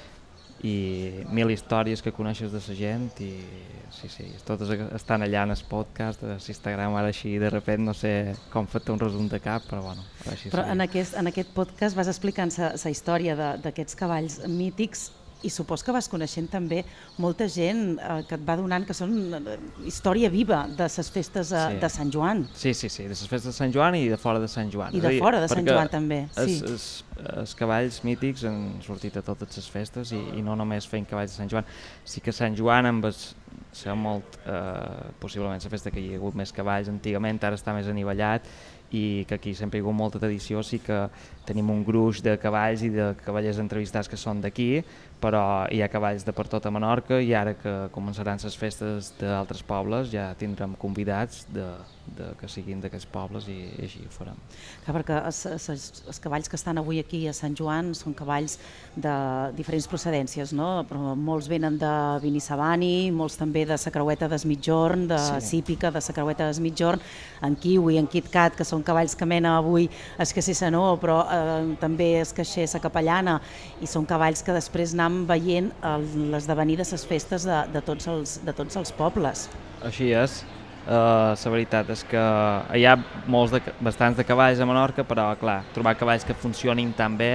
i mil històries que coneixes de la gent, i sí, totes estan allà en el podcast, a l'Instagram, ara així de repent no sé com fer-te un resum de cap, però bueno, així. Però en aquest podcast vas explicant la història d'aquests cavalls mítics, i supos que vas coneixent també molta gent que et va donant, que són història viva de les festes de Sant Joan. Sí, de les festes de Sant Joan i de fora de Sant Joan. I de fora de Sant Joan també, sí. Els cavalls mítics han sortit a totes les festes, i no només fent cavalls de Sant Joan. Sí que Sant Joan serà molt, possiblement la festa que hi ha hagut més cavalls antigament, ara està més anivellat, i que aquí sempre hi ha hagut molta tradició, sí que tenim un gruix de cavalls i de cavallers entrevistats que són d'aquí, però hi ha cavalls de per tota Menorca, i ara que començaran les festes d'altres pobles ja tindrem convidats que siguin d'aquests pobles, i així ho farem. Clar, perquè els cavalls que estan avui aquí a Sant Joan són cavalls de diferents procedències, no? Però molts venen de Binisabani, molts també de la Creueta d'es Migjorn, de Cípica, de la Creueta d'es Migjorn, en Kiwi, en Kit Kat, que són cavalls que mena avui es Caixer Senó, però també es Caixer Sa Capellana, i són cavalls que després anem veient l'esdevenir de les festes de tots els pobles. Així és. La veritat és que hi ha bastants de cavalls a Menorca, però clar, trobar cavalls que funcionin tan bé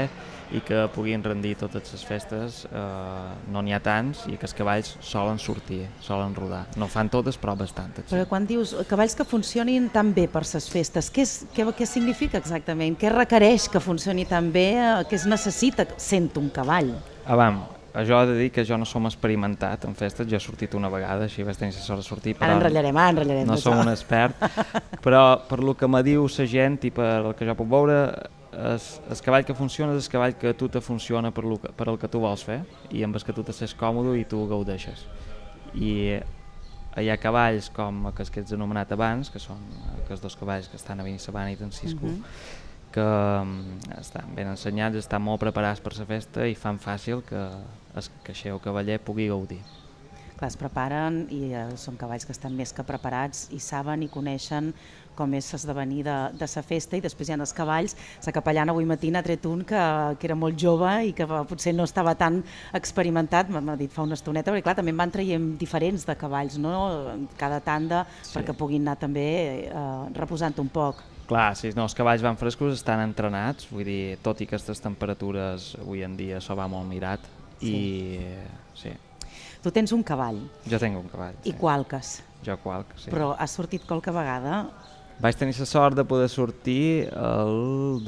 i que puguin rendir totes les festes. No n'hi ha tants i que els cavalls solen sortir, solen rodar. No fan totes, però bastantes. Però quan dius cavalls que funcionin tan bé per les festes, què significa exactament? Què requereix que funcioni tan bé? Què es necessita sent un cavall? Jo he de dir que jo no som experimentat en festes, jo he sortit una vegada, així vaig tenir la sort de sortir, però ara enratllarem no som un expert, però per lo que me diu la gent i per el que jo puc veure, el cavall que funciona és el cavall que tu te funciona per el que tu vols fer i amb el que tu te sents còmode i tu gaudeixes. I hi ha cavalls com els que ets anomenat abans, que són aquests dos cavalls que estan a Benissabat i en Cisco, que estan ben ensenyats, estan molt preparats per la festa i fan fàcil que el caixer o cavaller pugui gaudir. Clar, es preparen i són cavalls que estan més que preparats i saben i coneixen com és l'esdevenir de la festa, i després hi ha els cavalls. La capellana avui matí n'ha tret un que era molt jove i que potser no estava tan experimentat, m'ha dit fa una estoneta, perquè clar, també en van traient diferents de cavalls, no? Cada tanda, perquè puguin anar també reposant un poc. Clar, sí, no, els cavalls van frescos, estan entrenats, vull dir, tot i que aquestes temperatures avui en dia s'ho va molt mirat, i sí. Tu tens un cavall. Jo tinc un cavall, sí. I qualques. Jo qualque, sí. Però has sortit qualque vegada? Vaig tenir la sort de poder sortir el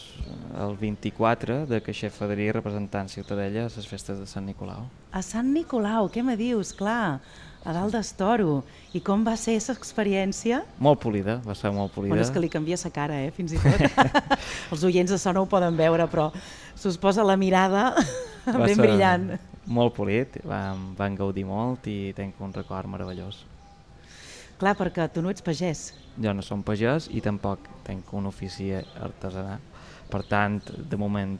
24 de Caixer Fadrí representant Ciutadella a les festes de Sant Nicolau. A Sant Nicolau, què me dius? Clar, a dalt d'Estoro. I com va ser aquesta experiència? Molt polida, va ser molt polida. Bueno, és que li canvia la cara, fins i tot. Els oients de so no ho poden veure, però s'us posa la mirada ben brillant. Molt polit, van gaudir molt i tinc un record meravellós. Clar, perquè tu no ets pagès. Jo no som pagès i tampoc tinc un ofici artesanà. Per tant, de moment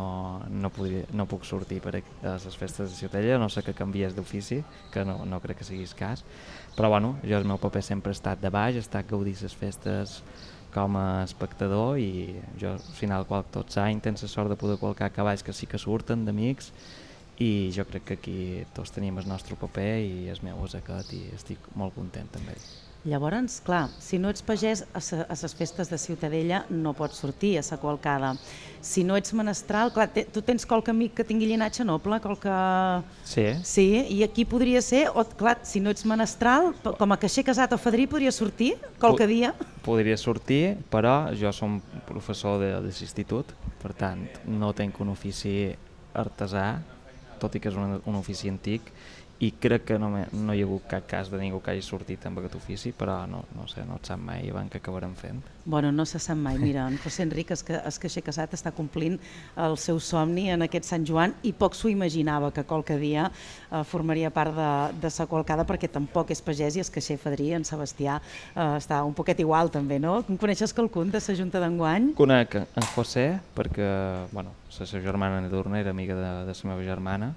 no puc sortir per a les festes de Ciutadella, no sé que canvies d'ofici, que no crec que sigui el cas. Però bueno, jo el meu paper sempre ha estat de baix, ha estat gaudir les festes com a espectador, i jo al final tots els anys tens la sort de poder qualcar cavalls que sí que surten d'amics, i jo crec que aquí tots tenim el nostre paper i el meu és aquest i estic molt content amb ell. Llavors, clar, si no ets pagès, a les festes de Ciutadella no pots sortir a la qualcada. Si no ets menestral, clar, tu tens qualque amic que tingui llinatge noble, Sí. Sí, i aquí podria ser, o clar, si no ets menestral, com a caixer casat o fadrí podria sortir qualque dia? Podria sortir, però jo som professor de l'institut, per tant, no tinc un ofici artesà, tot i que és un ofici antic, i crec que no hi ha hagut cap cas de ningú que hagi sortit amb aquest ofici, però no sé, no et sap mai abans que acabarem fent. Bueno, no se sap mai. Mira, en José Enric, el caixer casat, està complint el seu somni en aquest Sant Joan, i poc s'ho imaginava que qualque dia formaria part de la qualcada, perquè tampoc és pagès, i el caixer fadrí, en Sebastià, està un poquet igual també, no? Coneixes qualcun de la Junta d'enguany? Conec en José, perquè la seva germana Edurne era amiga de la meva germana,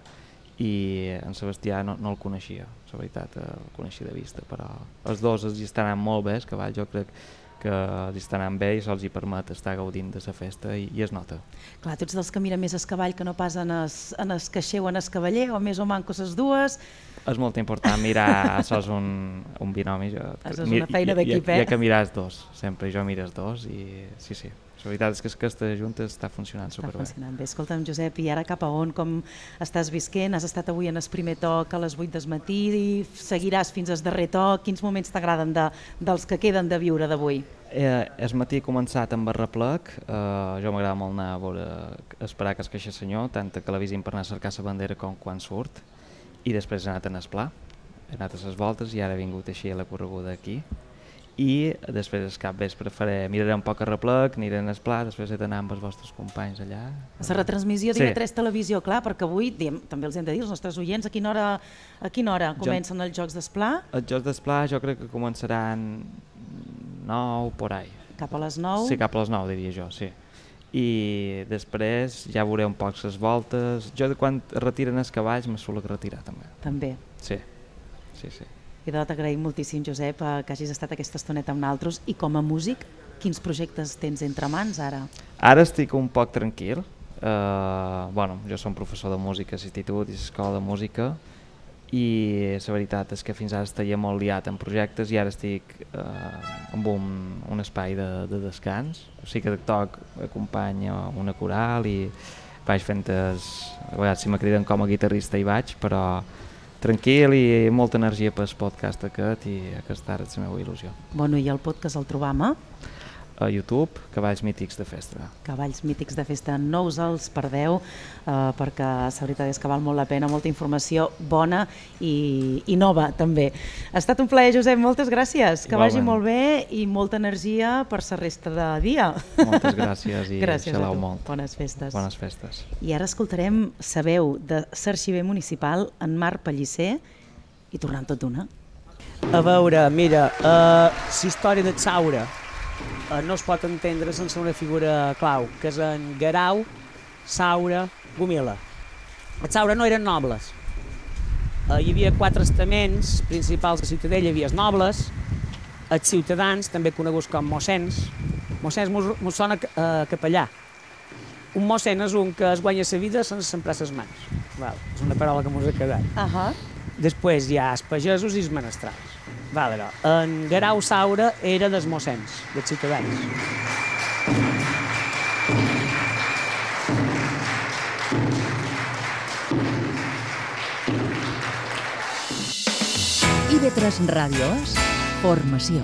i en Sebastià no el coneixia, la veritat, el coneixia de vista, però els dos els hi estan anant molt bé, els cavalls, jo crec que els hi estan anant bé i se'ls hi permet estar gaudint de la festa, i es nota. Clar, tu ets dels que mira més el cavall que no pas en el caixer o en el cavaller, o més o manco les dues? És molt important mirar, sols un binomi. És una feina d'equip, Hi ha que mirar els dos, sempre, jo miro els dos, i sí. La veritat és que aquesta junta està funcionant superbé. Està funcionant bé. Escolta'm, Josep, i ara cap a on? Com estàs visquent? Has estat avui en el primer toc a les 8 del matí i seguiràs fins al darrer toc? Quins moments t'agraden dels que queden de viure d'avui? El matí he començat amb el replec. Jo m'agrada molt anar a veure, esperar que es queixi el senyor, tant que la visin per anar a cercar la bandera com quan surt, i després he anat a Esplà, he anat a les voltes i ara he vingut així a la correguda aquí. I després el cap vespre miraré un poc a replec, aniré a Esplà, després he d'anar amb els vostres companys allà. A la retransmissió d'IV3 Televisió, clar, perquè avui, també els hem de dir, els nostres oients, a quina hora comencen els Jocs d'Esplà? Els Jocs d'Esplà jo crec que començaran 9 por ahí. Cap a les 9? Sí, cap a les 9 diria jo, sí. I després ja veuré un poc les voltes. Jo quan retiren els cavalls me suelo retirar també. També? Sí. I de t'agraïm moltíssim, Josep, que hagis estat aquesta estoneta amb nosaltres. I com a músic, quins projectes tens entre mans ara? Ara estic un poc tranquil. Jo som professor de música a l'institut i a l'escola de música, i la veritat és que fins ara estaria molt liat en projectes, i ara estic amb un espai de descans. O sigui que toc, acompanyo una coral, vaig fent a vegades si me criden com a guitarrista hi vaig, però tranquil i molta energia pel podcast aquest i aquesta ara és la meva il·lusió. Bueno, i el podcast el trobam a YouTube, Cavalls Mítics de Festa. Cavalls Mítics de Festa, no us els perdeu, perquè la veritat és que val molt la pena, molta informació bona i nova també. Ha estat un plaer, Josep, moltes gràcies, que vagi molt bé i molta energia per la resta de dia. Moltes gràcies i xalau molt. Bones festes. Bones festes. I ara escoltarem la veu de l'arxiver municipal, en Marc Pellicer, i tornant tot d'una. A veure, mira, la història del Saura no es pot entendre sense una figura clau, que és en Guerau, Saura, Gomila. Els Saura no eren nobles. Hi havia 4 estaments principals de la ciutadella, hi havia els nobles, els ciutadans, també coneguts com mossens. Mossens mos sona capellà. Un mossèn és un que es guanya la vida sense emprar les mans. És una paraula que mos ha quedat. Després hi ha els pagesos i els menestrals. En Guerau Saura era dels mossens, dels ciutadans. IB3 Ràdio és formació.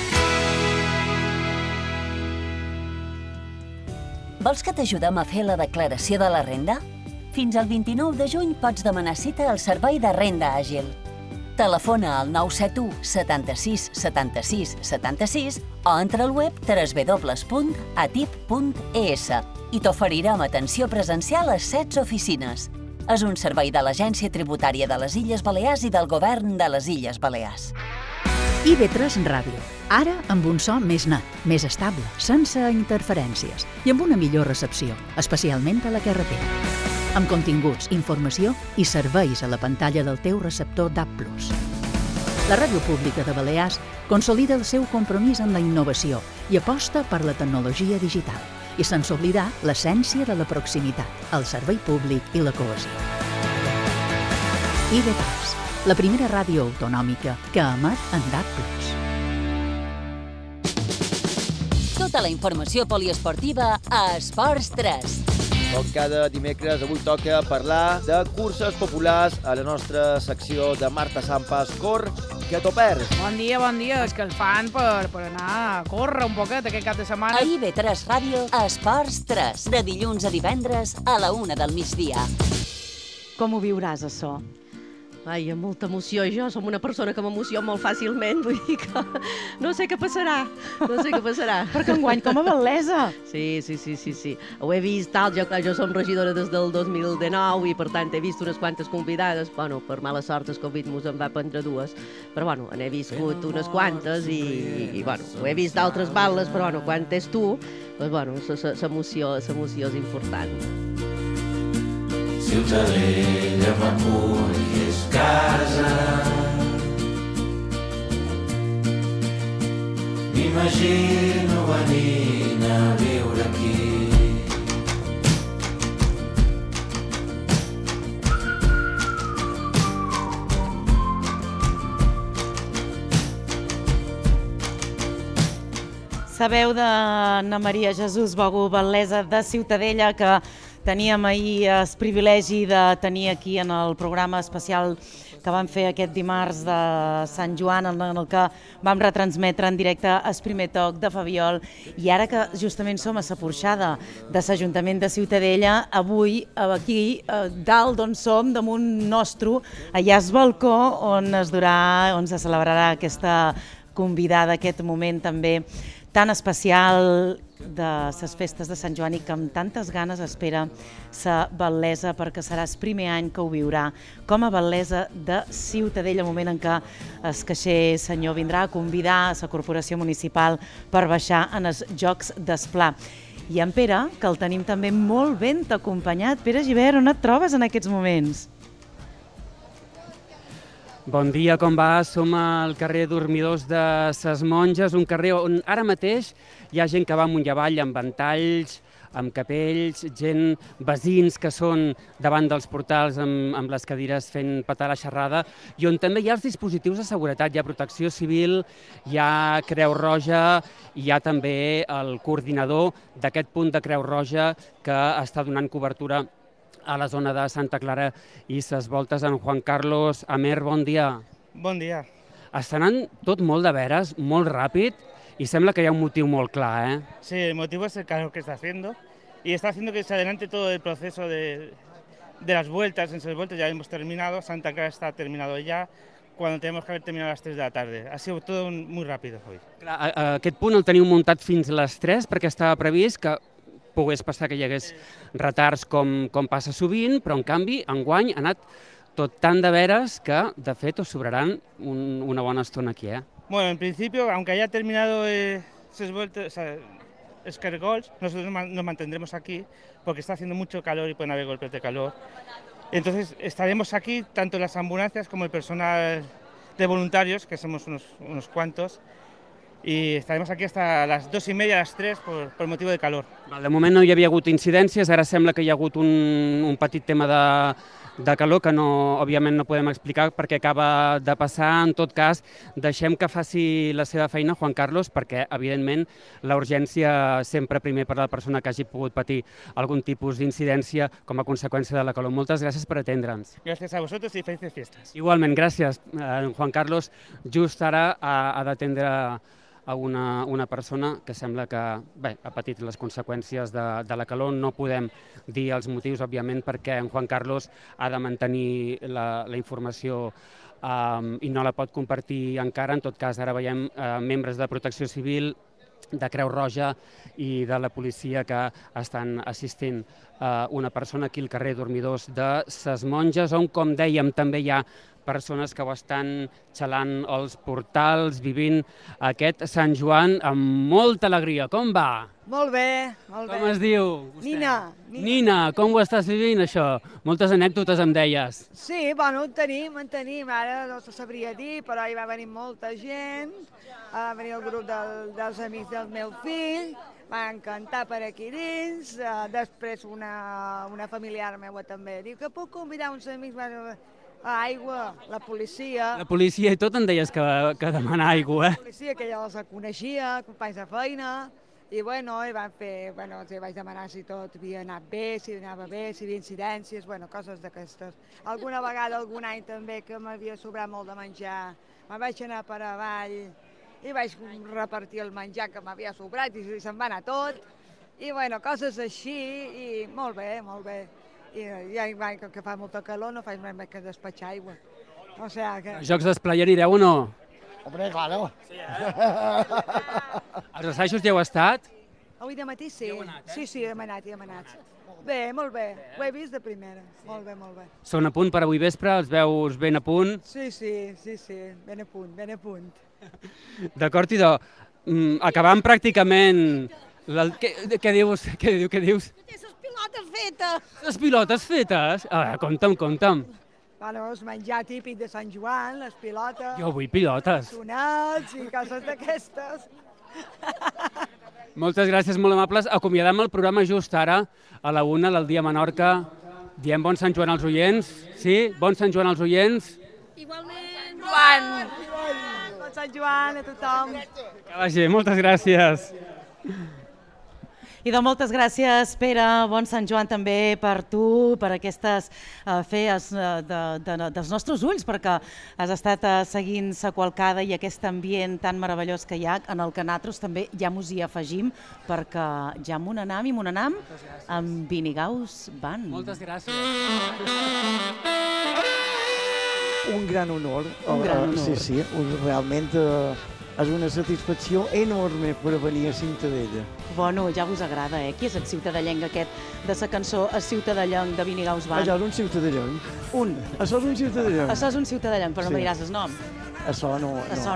Vols que t'ajudem a fer la declaració de la renda? Fins al 29 de juny pots demanar cita al Servei de Renda Àgil. Telefona al 971 76 76 76 o entra al web www.atip.es i t'oferirem atenció presencial a 16 oficines. És un servei de l'Agència Tributària de les Illes Balears i del Govern de les Illes Balears. IB3 Ràdio, ara amb un so més net, més estable, sense interferències i amb una millor recepció, especialment a la carretera. Amb continguts, informació i serveis a la pantalla del teu receptor DAB+. La Ràdio Pública de Balears consolida el seu compromís en la innovació i aposta per la tecnologia digital, i sense oblidar l'essència de la proximitat, el servei públic i la cohesió. IB3, la primera ràdio autonòmica que emet en DAB+. Tota la informació poliesportiva a Esports 3. Com cada dimecres, avui toca parlar de curses populars a la nostra secció de Marta Sampas, Cor, que t'ho perds. Bon dia, és que el fan per anar a córrer un poquet aquest cap de setmana. A IB3 Ràdio, Esports 3, de dilluns a divendres a la 1 del migdia. Com ho viuràs, això? Ai, amb molta emoció. Jo som una persona que m'emoció molt fàcilment, vull dir que no sé què passarà, Perquè enguany com a Bal·lesa. Sí. Ho he vist tal, jo som regidora des del 2019 i per tant he vist unes quantes convidades. Bueno, per mala sort el Covid mos en va prendre 2, però bueno, n'he viscut unes quantes i bueno, ho he vist d'altres balles, però bueno, quan és tu, doncs bueno, l'emoció és important. Ciutadella m'acull i és casa. M'imagino venint a viure aquí. Sabeu d'Anna Maria Jesús Bogu, Bal·lesa de Ciutadella, que teníem ahir el privilegi de tenir aquí en el programa especial que vam fer aquest dimarts de Sant Joan, en el que vam retransmetre en directe el primer toc de Fabiol. I ara que justament som a la porxada de l'Ajuntament de Ciutadella, avui aquí dalt d'on som, damunt nostre, allà és balcó on se celebrarà aquesta convidada, aquest moment també tan especial de les festes de Sant Joan i que amb tantes ganes espera la Bal·lesa, perquè serà el primer any que ho viurà com a Bal·lesa de Ciutadella, el moment en què el caixer senyor vindrà a convidar la corporació municipal per baixar en els Jocs d'Esplà. I en Pere, que el tenim també molt ben acompanyat. Pere Gibert, on et trobes en aquests moments? Bon dia, com va? Som al carrer Dormidors de ses Monges, un carrer on ara mateix hi ha gent que va amunt i avall amb ventalls, amb capells, gent, veïns que són davant dels portals amb les cadires fent petar la xerrada, i on també hi ha els dispositius de seguretat, hi ha Protecció Civil, hi ha Creu Roja, hi ha també el coordinador d'aquest punt de Creu Roja que està donant cobertura a la zona de Santa Clara i ses Voltes. En Juan Carlos Amer, bon dia. Bon dia. Està anant tot molt de veres, molt ràpid, y sembla que hay un motivo muy claro, ¿eh? Sí, el motivo es el calor que está haciendo y está haciendo que se adelante todo el proceso de las vueltas. En 6 vueltas ya hemos terminado, Santa Clara está terminado ya, cuando tenemos que haber terminado a les 3 de la tarde. Ha sido todo muy rápido hoy. Clar, aquest punt el teniu muntat fins a les 3 perquè estava previst que pogués passar que hi hagués retards com passa sovint, però en canvi enguany ha anat tot tan de veres que de fet us sobraran una bona estona aquí, eh? Bueno, en principio, aunque haya terminado 6 vueltas, o sea, escargols, nosotros nos mantendremos aquí porque está haciendo mucho calor y pueden haber golpes de calor. Entonces estaremos aquí, tanto las ambulancias como el personal de voluntarios, que somos unos cuantos, y estaremos aquí hasta las 2:30, a las 3, por motivo de calor. De moment no hi havia hagut incidències, ara sembla que hi ha hagut un petit tema de calor que òbviament no podem explicar perquè acaba de passar. En tot cas, deixem que faci la seva feina, Juan Carlos, perquè, evidentment, la urgència sempre primer per a la persona que hagi pogut patir algun tipus d'incidència com a conseqüència de la calor. Moltes gràcies per atendre'ns. Gràcies a vosaltres i felices fiestas. Igualment, gràcies. Juan Carlos just ara ha d'atendre a una persona que sembla que ha patit les conseqüències de la calor. No podem dir els motius, òbviament, perquè en Juan Carlos ha de mantenir la informació i no la pot compartir encara. En tot cas, ara veiem membres de Protecció Civil, de Creu Roja i de la policia que estan assistint una persona aquí al carrer Dormidors de ses Monges, on, com dèiem, també hi ha persones que ho estan xalant als portals, vivint aquest Sant Joan amb molta alegria. Com va? Molt bé, molt bé. Com es diu? Nina. Nina, com ho estàs vivint, això? Moltes anècdotes em deies. Sí, bueno, en tenim, ara no se sabria dir, però hi va venir molta gent, va venir el grup dels amics del meu fill, van cantar per aquí dins, després una familiar meva també diu que puc convidar uns amics, aigua, la policia... La policia i tot em deies que demana aigua, eh? La policia, que ja els coneixia, companys de feina, i bueno, i van fer, bueno, els vaig demanar si tot havia anat bé, si anava bé, si hi havia incidències, bueno, coses d'aquestes. Alguna vegada, algun any també, que m'havia sobrat molt de menjar, me'n vaig anar per avall i vaig repartir el menjar que m'havia sobrat i se'n va anar tot, i bueno, coses així, i molt bé, molt bé. I ja que fa molta calor no faig més que despatxar aigua. O sea que... A Jocs d'Esplai anireu o no? Hombre, claro. Sí, Els assajos ja heu estat? Avui de matí sí. Sí, hem anat. Bé, molt bé. Ho he vist de primera. Molt bé, molt bé. Són a punt per avui vespre? Els veus ben a punt? Sí, ben a punt. D'acord, idò. Acabant pràcticament... Què dius? Les pilotes fetes? A veure, compta'm. Bueno, el menjar típic de Sant Joan, les pilotes... Jo vull pilotes. Sonats i coses d'aquestes. Moltes gràcies, molt amables. Acomiadam el programa just ara, a la 1 del Dia Menorca. Diem bon Sant Joan als oients. Sí? Bon Sant Joan als oients. Igualment. Joan! Bon Sant Joan a tothom. Que vagi bé, moltes gràcies. I de moltes gràcies, Pere, bon Sant Joan també per tu, per aquestes fees dels nostres ulls, perquè has estat seguint sa qualcada i aquest ambient tan meravellós que hi ha, en el que nosaltres també ja mos hi afegim, perquè ja Monanam amb Vinigaus van. Moltes gràcies. Un gran honor. Sí, realment... és una satisfacció enorme per venir a Ciutadella. Bueno, ja vos agrada, eh? Qui és el ciutadellenc aquest de la cançó El ciutadellenc de Vinigaus Band? Això és un ciutadellenc. Un. Això és un ciutadellenc. Això és un ciutadellenc, però no me diràs el nom. Això no... Això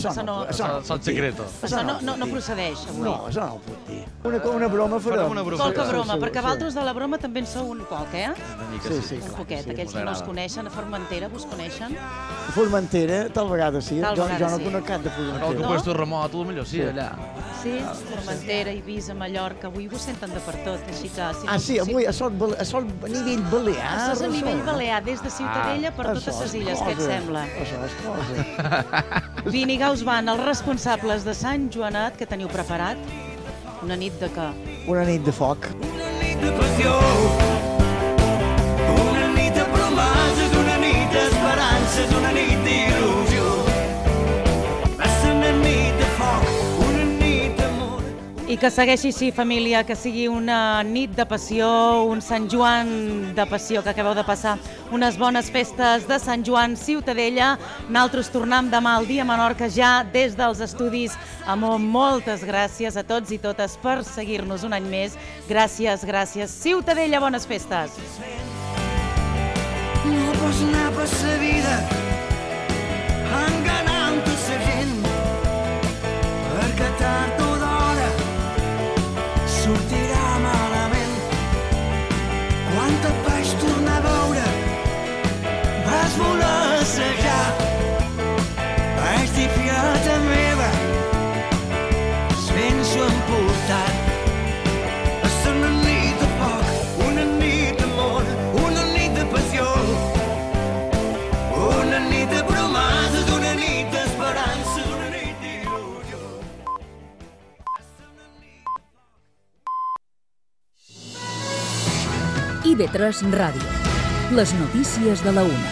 no procedeix avui. No, això no ho puc dir. Una broma farem. Poca broma, perquè vosaltres de la broma també en sou un poc, eh? Una mica, sí. Un poquet, aquells que no us coneixen, a Formentera vos coneixen? A Formentera, tal vegada sí. Jo no conec cap de Formentera. El que puesto remot, potser sí, allà. Sí, Formentera, Eivissa, Mallorca, avui vos senten de per tot, així que... Sí, avui a nivell balear. Això és a nivell balear, des de Ciutadella per totes les illes, què et sembla? Això és cosa. Vinigueu van els responsables de Sant Joanet, que teniu preparat? Una nit de què? Una nit de foc. Una nit de passió, una nit de promeses, una nit d'esperances, una nit d'il·lusió. Va ser una nit de foc, una nit d'amor. I que segueixi així, família, que sigui una nit de passió, un Sant Joan de passió que acabeu de passar, unes bones festes de Sant Joan, Ciutadella. Nosaltres tornem demà al Dia Menorca ja des dels estudis. Amor, moltes gràcies a tots i totes per seguir-nos un any més. Gràcies, gràcies. Ciutadella, bones festes. No pots anar per la vida enganant tota la gent, perquè tard o d'hora sortirà malament. Quan te'n vaig tornar a veure, vas voler assajar. Vaig dir, fileta meva, sense emportat. Va ser una nit de foc, una nit d'amor, una nit de passió, una nit de promeses, una nit d'esperances, una nit d'il·lusió. IB3 Ràdio. Les notícies de la 1.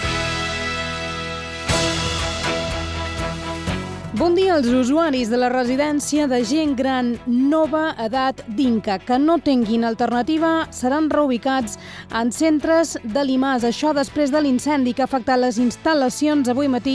Bon dia als usuaris de la residència de gent gran Nova Edat d'Inca que no tinguin alternativa seran reubicats en centres de l'IMAS. Això després de l'incendi que ha afectat les instal·lacions avui matí